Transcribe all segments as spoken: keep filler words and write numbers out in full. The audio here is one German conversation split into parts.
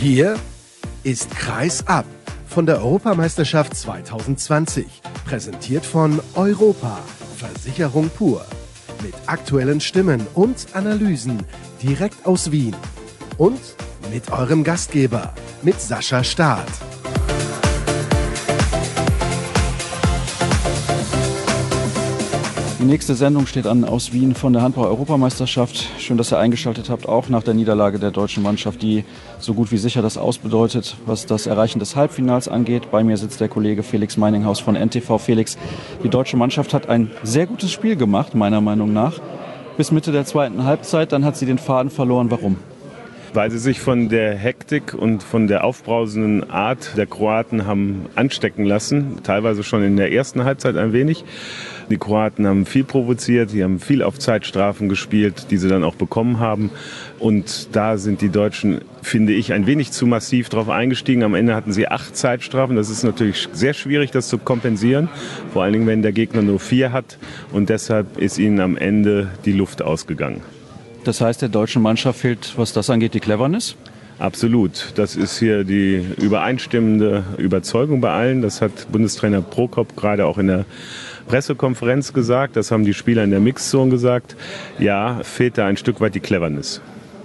Hier ist Kreis ab von der Europameisterschaft zwanzig zwanzig. Präsentiert von Europa, Versicherung pur. Mit aktuellen Stimmen und Analysen direkt aus Wien. Und mit eurem Gastgeber, mit Sascha Staat. Die nächste Sendung steht an aus Wien von der Handball-Europameisterschaft. Schön, dass ihr eingeschaltet habt, auch nach der Niederlage der deutschen Mannschaft, die so gut wie sicher das ausbedeutet, was das Erreichen des Halbfinals angeht. Bei mir sitzt der Kollege Felix Meininghaus von N T V. Felix, die deutsche Mannschaft hat ein sehr gutes Spiel gemacht, meiner Meinung nach. Bis Mitte der zweiten Halbzeit, dann hat sie den Faden verloren. Warum? Weil sie sich von der Hektik und von der aufbrausenden Art der Kroaten haben anstecken lassen. Teilweise schon in der ersten Halbzeit ein wenig. Die Kroaten haben viel provoziert, die haben viel auf Zeitstrafen gespielt, die sie dann auch bekommen haben. Und da sind die Deutschen, finde ich, ein wenig zu massiv drauf eingestiegen. Am Ende hatten sie acht Zeitstrafen. Das ist natürlich sehr schwierig, das zu kompensieren. Vor allen Dingen, wenn der Gegner nur vier hat. Und deshalb ist ihnen am Ende die Luft ausgegangen. Das heißt, der deutschen Mannschaft fehlt, was das angeht, die Cleverness? Absolut. Das ist hier die übereinstimmende Überzeugung bei allen. Das hat Bundestrainer Prokop gerade auch in der Pressekonferenz gesagt. Das haben die Spieler in der Mixzone gesagt. Ja, fehlt da ein Stück weit die Cleverness.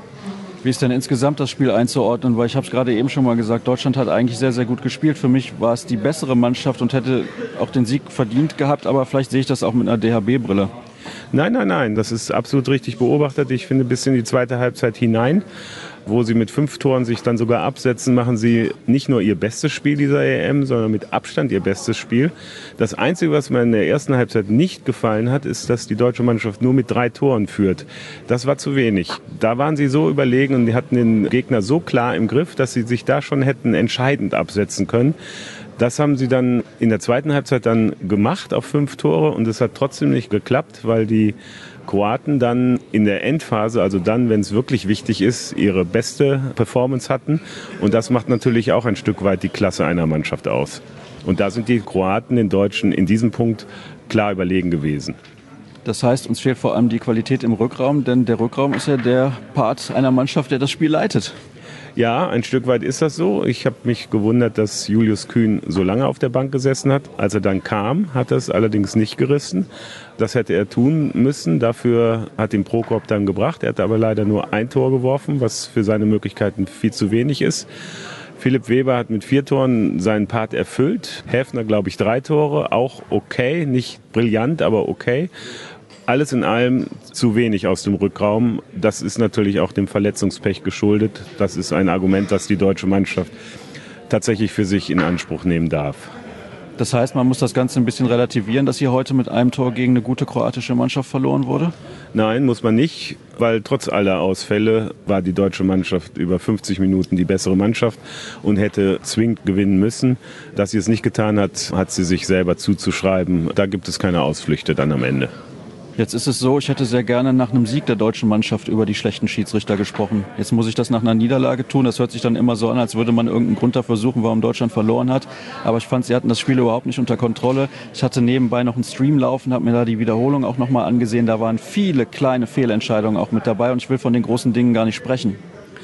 Wie ist denn insgesamt das Spiel einzuordnen? Weil ich habe es gerade eben schon mal gesagt, Deutschland hat eigentlich sehr, sehr gut gespielt. Für mich war es die bessere Mannschaft und hätte auch den Sieg verdient gehabt. Aber vielleicht sehe ich das auch mit einer D H B-Brille. Nein, nein, nein, das ist absolut richtig beobachtet. Ich finde, bis in die zweite Halbzeit hinein, wo sie mit fünf Toren sich dann sogar absetzen, machen sie nicht nur ihr bestes Spiel dieser E M, sondern mit Abstand ihr bestes Spiel. Das Einzige, was mir in der ersten Halbzeit nicht gefallen hat, ist, dass die deutsche Mannschaft nur mit drei Toren führt. Das war zu wenig. Da waren sie so überlegen und die hatten den Gegner so klar im Griff, dass sie sich da schon hätten entscheidend absetzen können. Das haben sie dann in der zweiten Halbzeit dann gemacht auf fünf Tore und es hat trotzdem nicht geklappt, weil die Kroaten dann in der Endphase, also dann, wenn es wirklich wichtig ist, ihre beste Performance hatten. Und das macht natürlich auch ein Stück weit die Klasse einer Mannschaft aus. Und da sind die Kroaten den Deutschen in diesem Punkt klar überlegen gewesen. Das heißt, uns fehlt vor allem die Qualität im Rückraum, denn der Rückraum ist ja der Part einer Mannschaft, der das Spiel leitet. Ja, ein Stück weit ist das so. Ich habe mich gewundert, dass Julius Kühn so lange auf der Bank gesessen hat. Als er dann kam, hat er es allerdings nicht gerissen. Das hätte er tun müssen. Dafür hat ihn Prokop dann gebracht. Er hat aber leider nur ein Tor geworfen, was für seine Möglichkeiten viel zu wenig ist. Philipp Weber hat mit vier Toren seinen Part erfüllt. Häfner, glaube ich, drei Tore. Auch okay, nicht brillant, aber okay. Alles in allem zu wenig aus dem Rückraum. Das ist natürlich auch dem Verletzungspech geschuldet. Das ist ein Argument, das die deutsche Mannschaft tatsächlich für sich in Anspruch nehmen darf. Das heißt, man muss das Ganze ein bisschen relativieren, dass hier heute mit einem Tor gegen eine gute kroatische Mannschaft verloren wurde? Nein, muss man nicht, weil trotz aller Ausfälle war die deutsche Mannschaft über fünfzig Minuten die bessere Mannschaft und hätte zwingend gewinnen müssen. Dass sie es nicht getan hat, hat sie sich selber zuzuschreiben. Da gibt es keine Ausflüchte dann am Ende. Jetzt ist es so, ich hätte sehr gerne nach einem Sieg der deutschen Mannschaft über die schlechten Schiedsrichter gesprochen. Jetzt muss ich das nach einer Niederlage tun. Das hört sich dann immer so an, als würde man irgendeinen Grund dafür suchen, warum Deutschland verloren hat. Aber ich fand, sie hatten das Spiel überhaupt nicht unter Kontrolle. Ich hatte nebenbei noch einen Stream laufen, habe mir da die Wiederholung auch nochmal angesehen. Da waren viele kleine Fehlentscheidungen auch mit dabei und ich will von den großen Dingen gar nicht sprechen.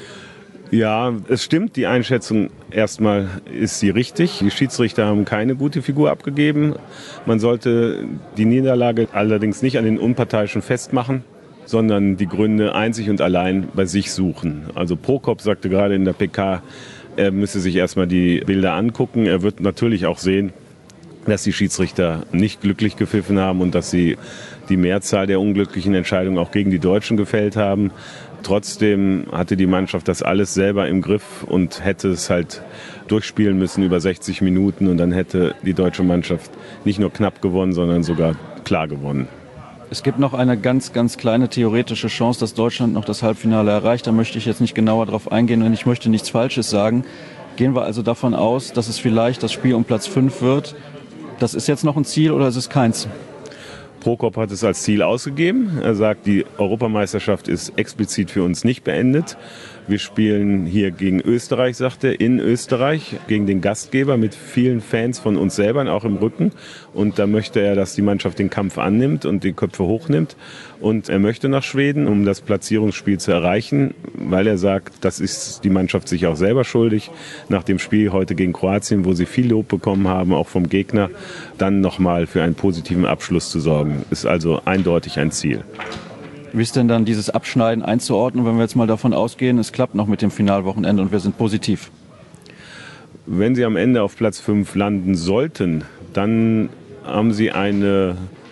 Ja, es stimmt, die Einschätzung erstmal ist sie richtig. Die Schiedsrichter haben keine gute Figur abgegeben. Man sollte die Niederlage allerdings nicht an den Unparteiischen festmachen, sondern die Gründe einzig und allein bei sich suchen. Also Prokop sagte gerade in der P K, er müsse sich erstmal die Bilder angucken. Er wird natürlich auch sehen, dass die Schiedsrichter nicht glücklich gepfiffen haben und dass sie die Mehrzahl der unglücklichen Entscheidungen auch gegen die Deutschen gefällt haben. Trotzdem hatte die Mannschaft das alles selber im Griff und hätte es halt durchspielen müssen über sechzig Minuten. Und dann hätte die deutsche Mannschaft nicht nur knapp gewonnen, sondern sogar klar gewonnen. Es gibt noch eine ganz, ganz kleine theoretische Chance, dass Deutschland noch das Halbfinale erreicht. Da möchte ich jetzt nicht genauer drauf eingehen und ich möchte nichts Falsches sagen. Gehen wir also davon aus, dass es vielleicht das Spiel um Platz fünf wird. Das ist jetzt noch ein Ziel oder ist es keins? Prokop hat es als Ziel ausgegeben. Er sagt, die Europameisterschaft ist explizit für uns nicht beendet. Wir spielen hier gegen Österreich, sagt er, in Österreich, gegen den Gastgeber mit vielen Fans von uns selber, auch im Rücken. Und da möchte er, dass die Mannschaft den Kampf annimmt und die Köpfe hochnimmt. Und er möchte nach Schweden, um das Platzierungsspiel zu erreichen, weil er sagt, das ist die Mannschaft sich auch selber schuldig. Nach dem Spiel heute gegen Kroatien, wo sie viel Lob bekommen haben, auch vom Gegner, dann nochmal für einen positiven Abschluss zu sorgen. Ist also eindeutig ein Ziel. Wie ist denn dann dieses Abschneiden einzuordnen, wenn wir jetzt mal davon ausgehen, es klappt noch mit dem Finalwochenende und wir sind positiv? Wenn Sie am Ende auf Platz fünf landen sollten, dann haben Sie eine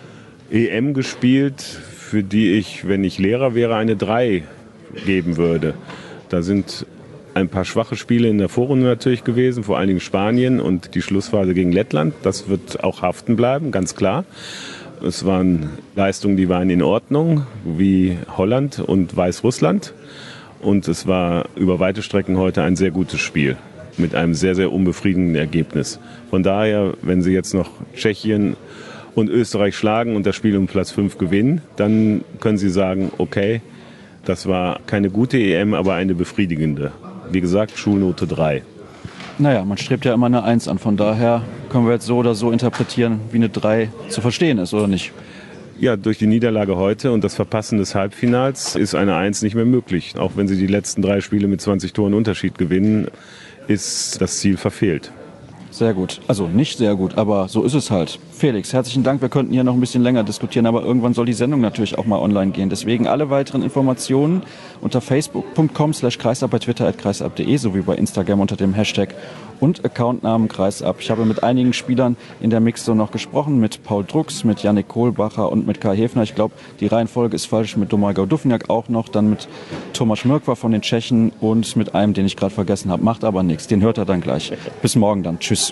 E M gespielt, für die ich, wenn ich Lehrer wäre, eine drei geben würde. Da sind ein paar schwache Spiele in der Vorrunde natürlich gewesen, vor allen Dingen Spanien und die Schlussphase gegen Lettland. Das wird auch haften bleiben, ganz klar. Es waren Leistungen, die waren in Ordnung, wie Holland und Weißrussland. Und es war über weite Strecken heute ein sehr gutes Spiel mit einem sehr, sehr unbefriedigenden Ergebnis. Von daher, wenn Sie jetzt noch Tschechien und Österreich schlagen und das Spiel um Platz fünf gewinnen, dann können Sie sagen, okay, das war keine gute E M, aber eine befriedigende. Wie gesagt, Schulnote drei. Naja, man strebt ja immer eine eins an, von daher können wir jetzt so oder so interpretieren, wie eine drei zu verstehen ist, oder nicht? Ja, durch die Niederlage heute und das Verpassen des Halbfinals ist eine eins nicht mehr möglich. Auch wenn Sie die letzten drei Spiele mit zwanzig Toren Unterschied gewinnen, ist das Ziel verfehlt. Sehr gut. Also nicht sehr gut, aber so ist es halt. Felix, herzlichen Dank. Wir könnten hier noch ein bisschen länger diskutieren, aber irgendwann soll die Sendung natürlich auch mal online gehen. Deswegen alle weiteren Informationen unter facebook punkt com slash kreisab, bei Twitter at kreisab punkt de sowie bei Instagram unter dem Hashtag und Accountnamen Kreisab. Ich habe mit einigen Spielern in der Mixzone noch gesprochen, mit Paul Drucks, mit Yannick Kohlbacher und mit Kai Häfner. Ich glaube, die Reihenfolge ist falsch, mit Domagoj Duvňák auch noch, dann mit Tomáš Mrkva von den Tschechen und mit einem, den ich gerade vergessen habe. Macht aber nichts, den hört er dann gleich. Bis morgen dann. Tschüss.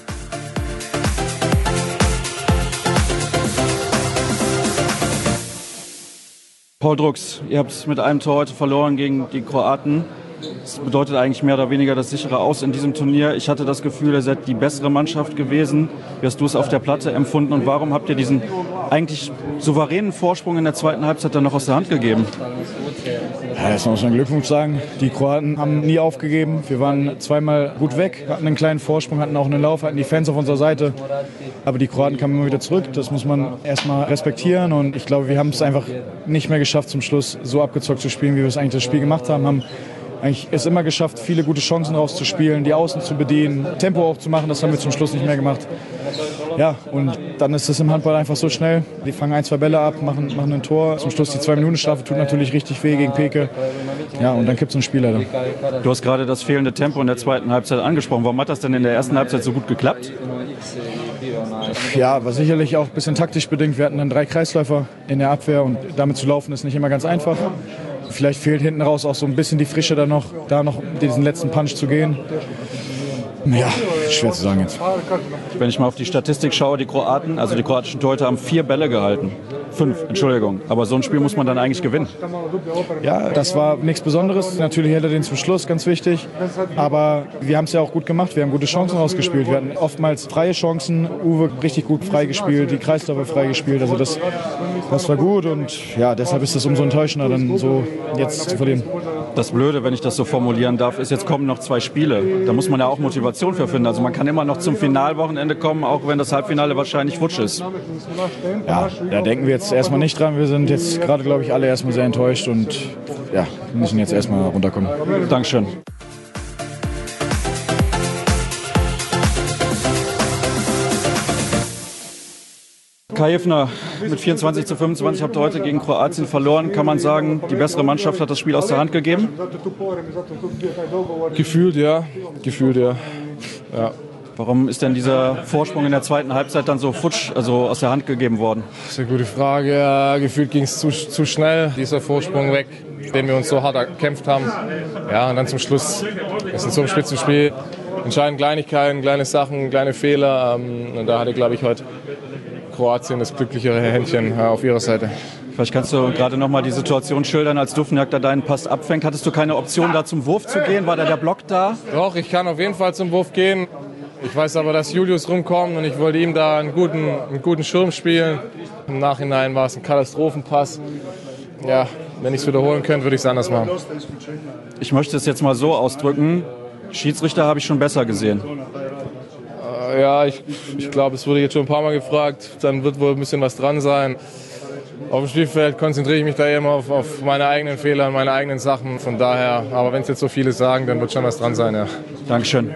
Paul Drucks, ihr habt mit einem Tor heute verloren gegen die Kroaten. Das bedeutet eigentlich mehr oder weniger das sichere Aus in diesem Turnier. Ich hatte das Gefühl, ihr seid die bessere Mannschaft gewesen. Wie hast du es auf der Platte empfunden und warum habt ihr diesen eigentlich souveränen Vorsprung in der zweiten Halbzeit dann noch aus der Hand gegeben? Ja, erstmal muss man Glückwunsch sagen. Die Kroaten haben nie aufgegeben. Wir waren zweimal gut weg, hatten einen kleinen Vorsprung, hatten auch einen Lauf, hatten die Fans auf unserer Seite. Aber die Kroaten kamen immer wieder zurück. Das muss man erstmal respektieren. Und ich glaube, wir haben es einfach nicht mehr geschafft, zum Schluss so abgezockt zu spielen, wie wir es eigentlich das Spiel gemacht haben. haben eigentlich es immer geschafft, viele gute Chancen rauszuspielen, die Außen zu bedienen, Tempo auch zu machen. Das haben wir zum Schluss nicht mehr gemacht. Ja, und dann ist es im Handball einfach so schnell. Die fangen ein, zwei Bälle ab, machen, machen ein Tor. Zum Schluss die Zwei-Minuten-Strafe tut natürlich richtig weh gegen Peke. Ja, und dann gibt es einen Spieler dann. Du hast gerade das fehlende Tempo in der zweiten Halbzeit angesprochen. Warum hat das denn in der ersten Halbzeit so gut geklappt? Ja, war sicherlich auch ein bisschen taktisch bedingt. Wir hatten dann drei Kreisläufer in der Abwehr und damit zu laufen ist nicht immer ganz einfach. Vielleicht fehlt hinten raus auch so ein bisschen die Frische da noch, da noch diesen letzten Punch zu gehen. Ja, schwer zu sagen jetzt. Wenn ich mal auf die Statistik schaue, die Kroaten, also die kroatischen Torhüter haben vier Bälle gehalten. Fünf, Entschuldigung. Aber so ein Spiel muss man dann eigentlich gewinnen. Ja, das war nichts Besonderes. Natürlich hätte er den zum Schluss, ganz wichtig. Aber wir haben es ja auch gut gemacht. Wir haben gute Chancen rausgespielt. Wir hatten oftmals freie Chancen. Uwe richtig gut freigespielt, die Kreisläufer freigespielt. Also das, das war gut. Und ja, deshalb ist es umso enttäuschender, dann so jetzt zu verlieren. Das Blöde, wenn ich das so formulieren darf, ist, jetzt kommen noch zwei Spiele. Da muss man ja auch Motivation für finden. Also man kann immer noch zum Finalwochenende kommen, auch wenn das Halbfinale wahrscheinlich futsch ist. Ja, da denken wir jetzt erstmal nicht dran. Wir sind jetzt gerade, glaube ich, alle erstmal sehr enttäuscht und ja, müssen jetzt erstmal runterkommen. Dankeschön. Kai Häfner, mit vierundzwanzig zu fünfundzwanzig habt ihr heute gegen Kroatien verloren. Kann man sagen, die bessere Mannschaft hat das Spiel aus der Hand gegeben? Gefühlt ja, gefühlt ja. ja. Warum ist denn dieser Vorsprung in der zweiten Halbzeit dann so futsch, also aus der Hand gegeben worden? Das ist eine gute Frage. Ja, gefühlt ging es zu, zu schnell, dieser Vorsprung weg, den wir uns so hart erkämpft haben. Ja, und dann zum Schluss, es ist so ein Spitzenspiel, entscheiden Kleinigkeiten, kleine Sachen, kleine Fehler. Und da hatte, glaube ich, heute Kroatien das glücklichere Händchen auf ihrer Seite. Vielleicht kannst du gerade noch mal die Situation schildern, als Duvňák da deinen Pass abfängt. Hattest du keine Option, da zum Wurf zu gehen? War da der Block da? Doch, ich kann auf jeden Fall zum Wurf gehen. Ich weiß aber, dass Julius rumkommt und ich wollte ihm da einen guten, einen guten Schirm spielen. Im Nachhinein war es ein Katastrophenpass. Ja, wenn ich es wiederholen könnte, würde ich es anders machen. Ich möchte es jetzt mal so ausdrücken, Schiedsrichter habe ich schon besser gesehen. Äh, ja, ich, ich glaube, es wurde jetzt schon ein paar Mal gefragt. Dann wird wohl ein bisschen was dran sein. Auf dem Spielfeld konzentriere ich mich da immer auf, auf meine eigenen Fehler, meine eigenen Sachen. Von daher, aber wenn es jetzt so viele sagen, dann wird schon was dran sein, ja. Dankeschön.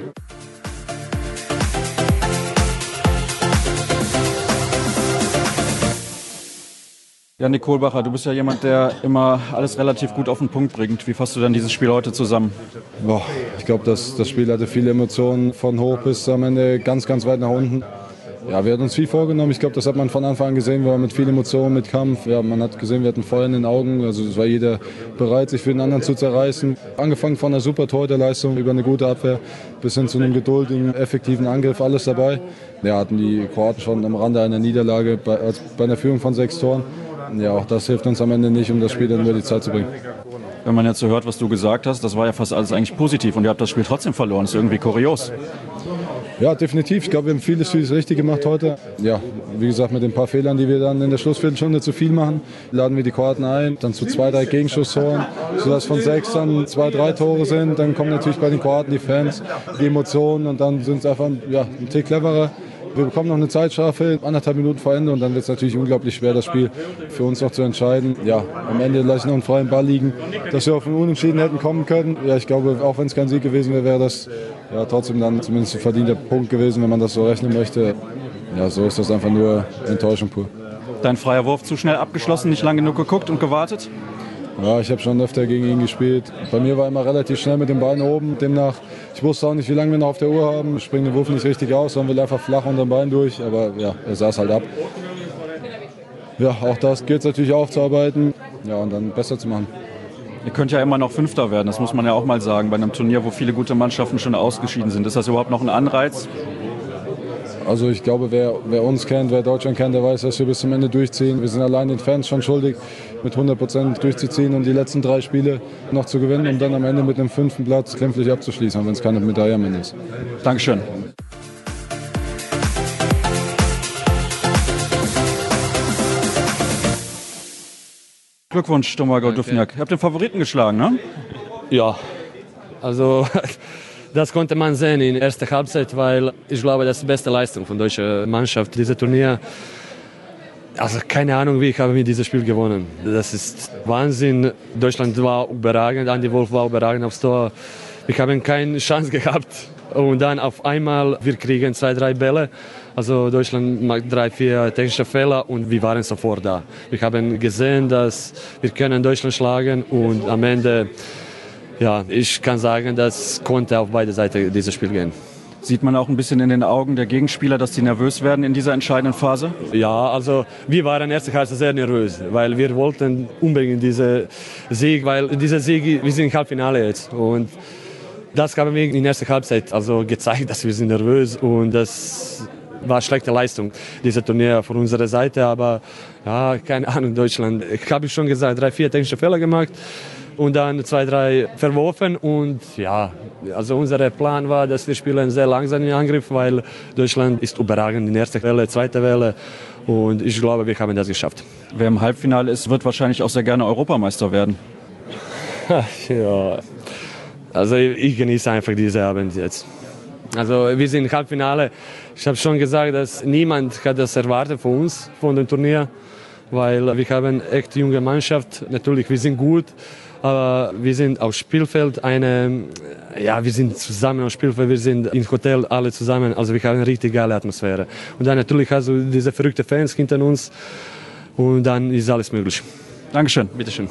Janik Kohlbacher, du bist ja jemand, der immer alles relativ gut auf den Punkt bringt. Wie fasst du dann dieses Spiel heute zusammen? Boah, ich glaube, das, das Spiel hatte viele Emotionen, von hoch bis am Ende ganz, ganz weit nach unten. Ja, wir hatten uns viel vorgenommen. Ich glaube, das hat man von Anfang an gesehen. Wir waren mit viel Emotionen, mit Kampf. Ja, man hat gesehen, wir hatten Feuer in den Augen. Also es war jeder bereit, sich für den anderen zu zerreißen. Angefangen von einer super Torhüterleistung über eine gute Abwehr bis hin zu einem geduldigen, effektiven Angriff. Alles dabei. Ja, hatten die Kroaten schon am Rande einer Niederlage bei, bei einer Führung von sechs Toren. Ja, auch das hilft uns am Ende nicht, um das Spiel dann über die Zeit zu bringen. Wenn man jetzt so hört, was du gesagt hast, das war ja fast alles eigentlich positiv und ihr habt das Spiel trotzdem verloren. Das ist irgendwie kurios. Ja, definitiv. Ich glaube, wir haben vieles, vieles richtig gemacht heute. Ja, wie gesagt, mit den paar Fehlern, die wir dann in der Schlussviertelstunde zu viel machen, laden wir die Kroaten ein, dann zu zwei, drei Gegenschuss-Toren, sodass von sechs dann zwei, drei Tore sind. Dann kommen natürlich bei den Kroaten die Fans, die Emotionen und dann sind es einfach ja, ein Tick cleverer. Wir bekommen noch eine Zeitstrafe, anderthalb Minuten vor Ende und dann wird es natürlich unglaublich schwer, das Spiel für uns noch zu entscheiden. Ja, am Ende lasse ich noch einen freien Ball liegen, dass wir auf einen Unentschieden hätten kommen können. Ja, ich glaube, auch wenn es kein Sieg gewesen wäre, wäre das ja, trotzdem dann zumindest ein verdienter Punkt gewesen, wenn man das so rechnen möchte. Ja, so ist das einfach nur Enttäuschung pur. Dein freier Wurf zu schnell abgeschlossen, nicht lang genug geguckt und gewartet? Ja, ich habe schon öfter gegen ihn gespielt. Bei mir war immer relativ schnell mit den Beinen oben. Demnach, ich wusste auch nicht, wie lange wir noch auf der Uhr haben. Ich springe den Wurf nicht richtig aus, sondern will einfach flach unter dem Bein durch. Aber ja, er saß halt ab. Ja, auch das gilt es natürlich aufzuarbeiten. Ja, und dann besser zu machen. Ihr könnt ja immer noch Fünfter werden, das muss man ja auch mal sagen, bei einem Turnier, wo viele gute Mannschaften schon ausgeschieden sind. Ist das überhaupt noch ein Anreiz? Also ich glaube, wer, wer uns kennt, wer Deutschland kennt, der weiß, dass wir bis zum Ende durchziehen. Wir sind allein den Fans schon schuldig, mit hundert Prozent durchzuziehen und die letzten drei Spiele noch zu gewinnen, um dann am Ende mit einem fünften Platz glimpflich abzuschließen, wenn es keine Medaille am Ende ist. Dankeschön. Glückwunsch, Domagoj Duvnjak. Ihr habt den Favoriten geschlagen, ne? Ja, also das konnte man sehen in der ersten Halbzeit, weil ich glaube, das ist die beste Leistung von der deutschen Mannschaft, dieses Turnier. Also keine Ahnung, wie ich habe mit diesem Spiel gewonnen. Das ist Wahnsinn. Deutschland war überragend, Andi Wolf war überragend aufs Tor. Wir haben keine Chance gehabt. Und dann auf einmal, wir kriegen zwei, drei Bälle. Also Deutschland macht drei, vier technische Fehler und wir waren sofort da. Wir haben gesehen, dass wir können Deutschland schlagen und am Ende, ja, ich kann sagen, das konnte auf beide Seiten dieses Spiel gehen. Sieht man auch ein bisschen in den Augen der Gegenspieler, dass die nervös werden in dieser entscheidenden Phase? Ja, also wir waren erste Halbzeit sehr nervös, weil wir wollten unbedingt diesen Sieg, weil dieser Sieg, wir sind im Halbfinale jetzt und das haben wir in der ersten Halbzeit also gezeigt, dass wir sind nervös und das war eine schlechte Leistung, dieses Turnier von unserer Seite, aber ja, keine Ahnung, Deutschland, ich habe schon gesagt, drei, vier technische Fehler gemacht und dann zwei, drei verworfen und ja, also unser Plan war, dass wir spielen sehr langsam im Angriff, weil Deutschland ist überragend in der ersten Welle, zweite Welle und ich glaube, wir haben das geschafft. Wer im Halbfinale ist, wird wahrscheinlich auch sehr gerne Europameister werden. Ja, also ich genieße einfach diesen Abend jetzt. Also wir sind im Halbfinale. Ich habe schon gesagt, dass niemand hat das erwartet von uns, von dem Turnier, weil wir haben echt junge Mannschaft. Natürlich, wir sind gut, aber wir sind auf Spielfeld eine, ja, wir sind zusammen auf Spielfeld, wir sind im Hotel alle zusammen. Also wir haben eine richtig geile Atmosphäre. Und dann natürlich hast du diese verrückten Fans hinter uns und dann ist alles möglich. Dankeschön. Bitteschön.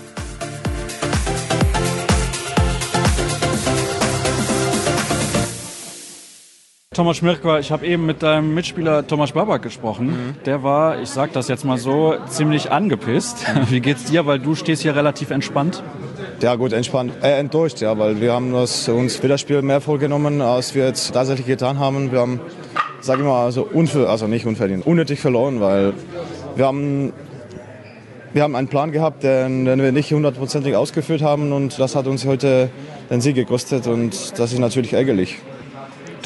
Tomasz Mirkwa, ich habe eben mit deinem Mitspieler Tomasz Babak gesprochen. Mhm. Der war, ich sag das jetzt mal so, ziemlich angepisst. Wie geht's dir? Weil du stehst hier relativ entspannt. Ja gut, entspannt, äh, enttäuscht, ja, weil wir haben das, uns für das Spiel mehr vorgenommen, als wir jetzt tatsächlich getan haben. Wir haben, sag ich mal, also, unver, also nicht unverdient, unnötig verloren, weil wir haben, wir haben einen Plan gehabt, den, den wir nicht hundertprozentig ausgeführt haben und das hat uns heute den Sieg gekostet und das ist natürlich ärgerlich.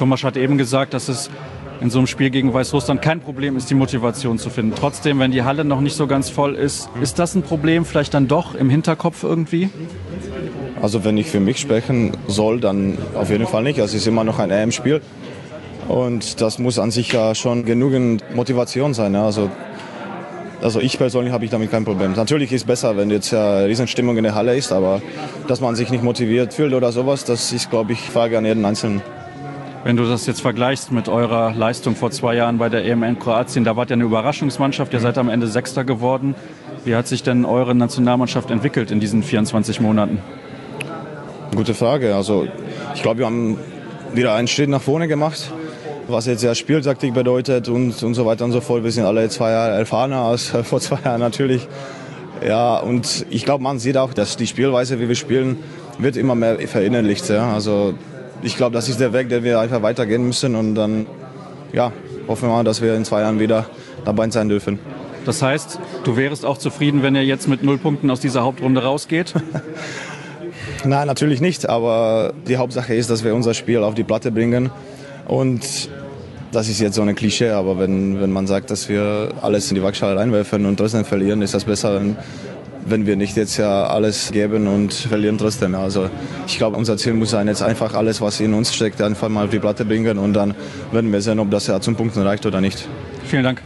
Thomas hat eben gesagt, dass es in so einem Spiel gegen Weißrussland kein Problem ist, die Motivation zu finden. Trotzdem, wenn die Halle noch nicht so ganz voll ist, ist das ein Problem vielleicht dann doch im Hinterkopf irgendwie? Also wenn ich für mich sprechen soll, dann auf jeden Fall nicht. Also es ist immer noch ein E M-Spiel und das muss an sich ja schon genügend Motivation sein. Ja. Also, also ich persönlich habe ich damit kein Problem. Natürlich ist es besser, wenn jetzt ja Riesenstimmung in der Halle ist, aber dass man sich nicht motiviert fühlt oder sowas, das ist, glaube ich, Frage an jeden Einzelnen. Wenn du das jetzt vergleichst mit eurer Leistung vor zwei Jahren bei der E M in Kroatien, da wart ihr eine Überraschungsmannschaft, ihr seid am Ende Sechster geworden. Wie hat sich denn eure Nationalmannschaft entwickelt in diesen vierundzwanzig Monaten? Gute Frage. Also ich glaube, wir haben wieder einen Schritt nach vorne gemacht, was jetzt ja Spieltaktik bedeutet und, und so weiter und so fort. Wir sind alle zwei Jahre erfahrener als vor zwei Jahren natürlich. Ja, und ich glaube, man sieht auch, dass die Spielweise, wie wir spielen, wird immer mehr verinnerlicht. Ja. Also ich glaube, das ist der Weg, den wir einfach weitergehen müssen und dann ja, hoffen wir mal, dass wir in zwei Jahren wieder dabei sein dürfen. Das heißt, du wärst auch zufrieden, wenn ihr jetzt mit null Punkten aus dieser Hauptrunde rausgeht? Nein, natürlich nicht, aber die Hauptsache ist, dass wir unser Spiel auf die Platte bringen und das ist jetzt so ein Klischee, aber wenn, wenn man sagt, dass wir alles in die Waagschale reinwerfen und trotzdem verlieren, ist das besser, wenn, wenn wir nicht jetzt ja alles geben und verlieren trotzdem. Also ich glaube, unser Ziel muss sein, jetzt einfach alles, was in uns steckt, einfach mal auf die Platte bringen und dann werden wir sehen, ob das ja zum Punkten reicht oder nicht. Vielen Dank.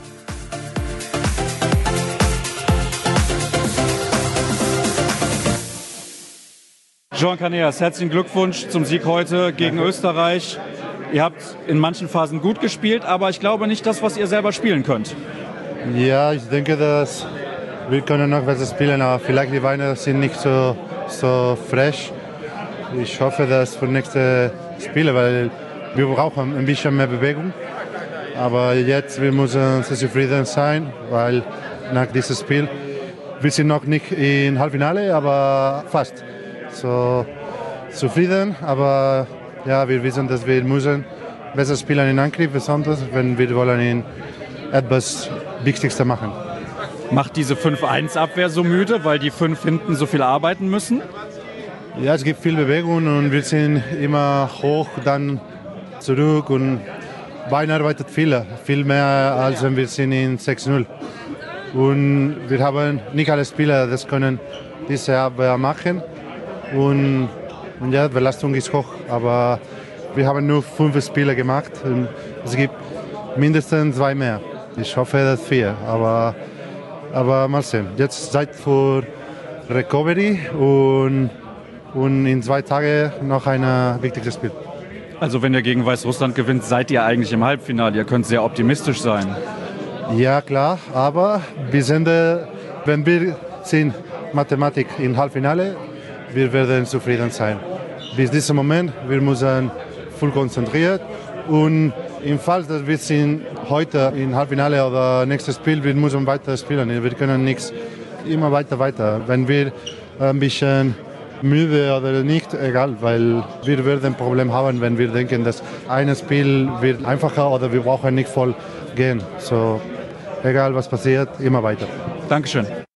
Jean Caneas, herzlichen Glückwunsch zum Sieg heute gegen Österreich. Ihr habt in manchen Phasen gut gespielt, aber ich glaube nicht das, was ihr selber spielen könnt. Ja, ich denke, dass wir können noch besser spielen, aber vielleicht die Beine sind nicht so, so fresh. Ich hoffe, dass für nächste Spiele, weil wir brauchen ein bisschen mehr Bewegung. Aber jetzt wir müssen sehr zufrieden sein, weil nach diesem Spiel wir sind noch nicht im Halbfinale, aber fast. So zufrieden, aber ja, wir wissen, dass wir müssen besser spielen in Angriff, besonders wenn wir wollen in etwas Wichtigste machen. Macht diese fünf eins Abwehr so müde, weil die fünf hinten so viel arbeiten müssen? Ja, es gibt viel Bewegung und wir sind immer hoch, dann zurück und Bein arbeitet viel, viel mehr als wenn wir sind in sechs null. Und wir haben nicht alle Spieler, das können diese Abwehr machen. Und, und ja, die Belastung ist hoch, aber wir haben nur fünf Spiele gemacht und es gibt mindestens zwei mehr. Ich hoffe, dass vier, aber, aber mal sehen. Jetzt Zeit für Recovery und, und in zwei Tagen noch ein wichtiges Spiel. Also wenn ihr gegen Weißrussland gewinnt, seid ihr eigentlich im Halbfinale. Ihr könnt sehr optimistisch sein. Ja, klar, aber wir sind, wenn wir sind Mathematik im Halbfinale, wir werden zufrieden sein. Bis diesem Moment, wir müssen voll konzentriert und im Fall, dass wir sind heute im Halbfinale oder nächstes Spiel, wir müssen weiter spielen. Wir können nichts immer weiter, weiter. Wenn wir ein bisschen müde oder nicht, egal, weil wir werden ein Problem haben, wenn wir denken, dass ein Spiel wird einfacher oder wir brauchen nicht voll gehen. So, egal was passiert, immer weiter. Dankeschön.